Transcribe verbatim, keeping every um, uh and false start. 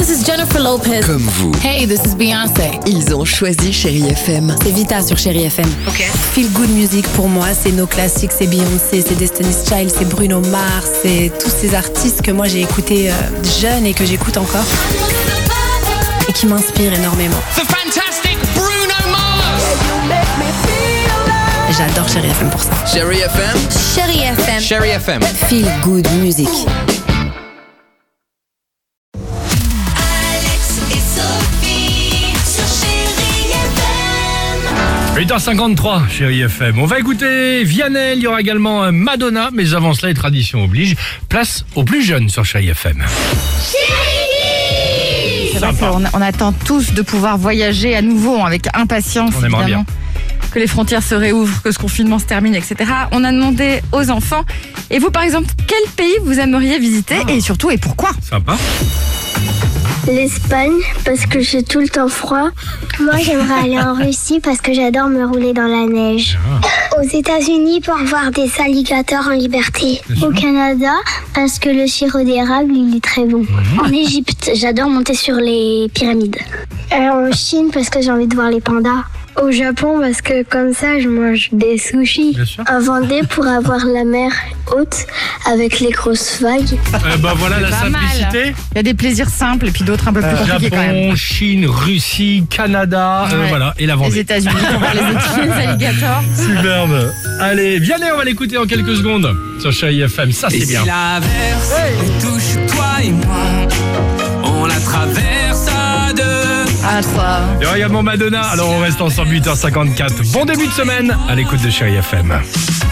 this is Jennifer Lopez. Comme vous. Hey, this is Beyoncé. Ils ont choisi Chérie F M. C'est Vita sur Chérie F M. Ok. Feel good music pour moi, c'est nos classiques, c'est Beyoncé, c'est Destiny's Child, c'est Bruno Mars, c'est tous ces artistes que moi j'ai écoutés euh, jeune et que j'écoute encore et qui m'inspirent énormément. The fantastic Bruno Mars. J'adore Chérie F M pour ça. Chérie F M. Chérie F M. Chérie F M. Feel good music. huit heures cinquante-trois, Chérie F M. On va écouter Vianney, il y aura également Madonna, mais avant cela, les traditions obligent. Place aux plus jeunes sur Chérie F M. C'est vrai qu'on on attend tous de pouvoir voyager à nouveau avec impatience, On aimerait évidemment, que les frontières se réouvrent, que ce confinement se termine, et cetera. On a demandé aux enfants, et vous par exemple, quel pays vous aimeriez visiter et surtout, et pourquoi? Sympa. L'Espagne, parce que j'ai tout le temps froid. Moi, j'aimerais aller en Russie parce que j'adore me rouler dans la neige. Aux États-Unis pour voir des alligators en liberté. Au Canada, parce que le sirop d'érable, il est très bon. En Égypte, j'adore monter sur les pyramides. Euh, en Chine, parce que j'ai envie de voir les pandas. Au Japon, parce que comme ça, je mange des sushis. Bien sûr. À Vendée, pour avoir la mer haute avec les grosses vagues. Euh, bah voilà la Pas mal. simplicité. Il y a des plaisirs simples et puis d'autres un peu plus compliqués quand même. Japon, Chine, Russie, Canada, euh, Ouais. voilà, et la Les Vendée. États-Unis pour voir les, les alligators. Superbe. Allez, Vianney, on va l'écouter en quelques secondes sur Chérie F M. Ça, c'est bien. l'averse nous touche toi et moi, on la traverse à deux. À trois. Il y aura également Madonna. Alors, on reste ensemble huit heures cinquante-quatre. Bon début de semaine à l'écoute de Chérie F M.